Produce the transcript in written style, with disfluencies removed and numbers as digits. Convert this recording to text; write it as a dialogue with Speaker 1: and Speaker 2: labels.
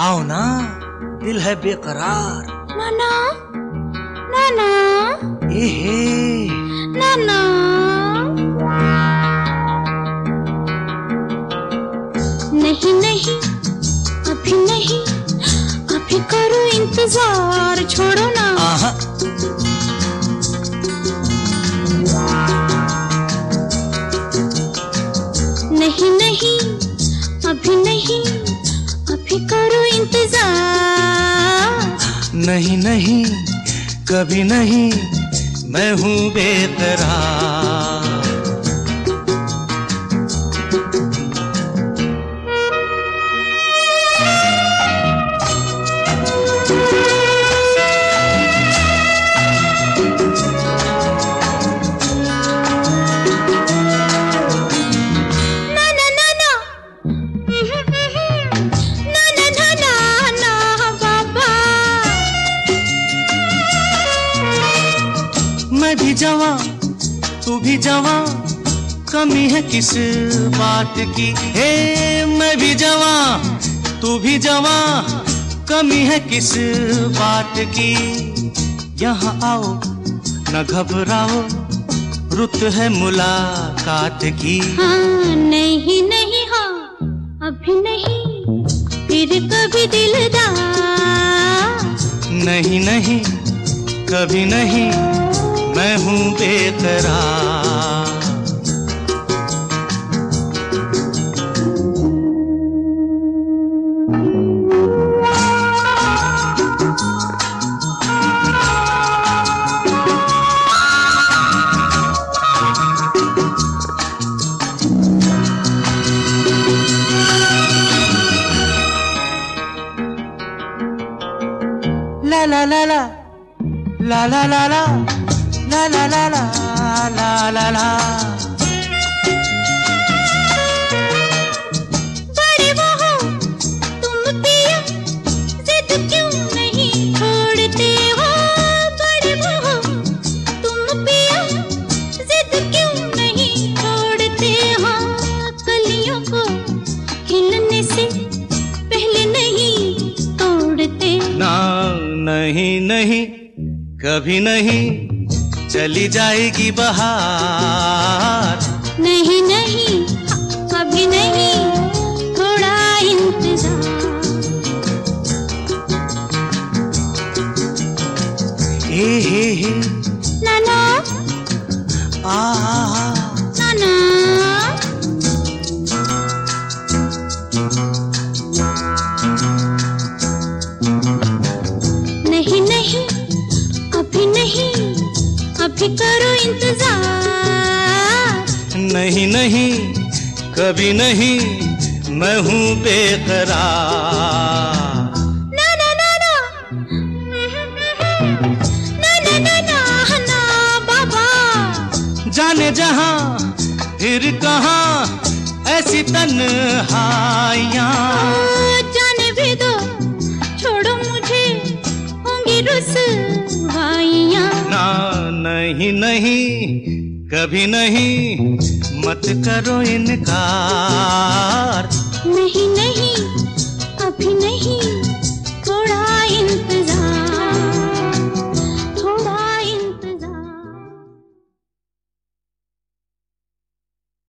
Speaker 1: आओ ना, दिल है बेकरार।
Speaker 2: नाना नाना नाना, नहीं नहीं अभी नहीं, अभी करो इंतजार, छोड़ो ना। नहीं नहीं अभी नहीं, अभी करो इंतजार।
Speaker 1: नहीं नहीं कभी नहीं, मैं हूँ बेकरार। मैं भी जवां, तू भी जवां, कमी है किस बात की। हे मैं भी जवां, तू भी जवां, कमी है किस बात की। यहाँ आओ न घबराओ, रुत है मुलाकात की।
Speaker 2: हाँ नहीं नहीं, हाँ अभी नहीं, फिर कभी दिलदार।
Speaker 1: नहीं नहीं कभी नहीं, मैं हूँ बेकरार। ला ला ला ला ला ला ला ला ला ला ला ला ला ला।
Speaker 2: बड़े वो हो तुम पिया, जिद क्यों नहीं छोड़ते हो। बड़े वो हो तुम पिया, जिद क्यों नहीं छोड़ते हो। कलियों को खिलने से पहले नहीं तोड़ते।
Speaker 1: ना नहीं नहीं कभी नहीं, चली जाएगी बहार।
Speaker 2: नहीं नहीं कभी नहीं, थोड़ा इंतजार।
Speaker 1: हे
Speaker 2: नाना नाना, नहीं नहीं अभी नहीं, अभी करो इंतजार।
Speaker 1: नहीं नहीं कभी नहीं, मैं हूँ बेकरार।
Speaker 2: ना ना ना ना ना ना ना ना ना बाबा।
Speaker 1: जाने जहाँ फिर कहाँ ऐसी तन्हाइयाँ।
Speaker 2: जाने भी दो, छोड़ो मुझे, होंगी रुसवाइयाँ।
Speaker 1: ना नहीं नहीं कभी नहीं, मत करो इनकार।
Speaker 2: नहीं नहीं अभी नहीं।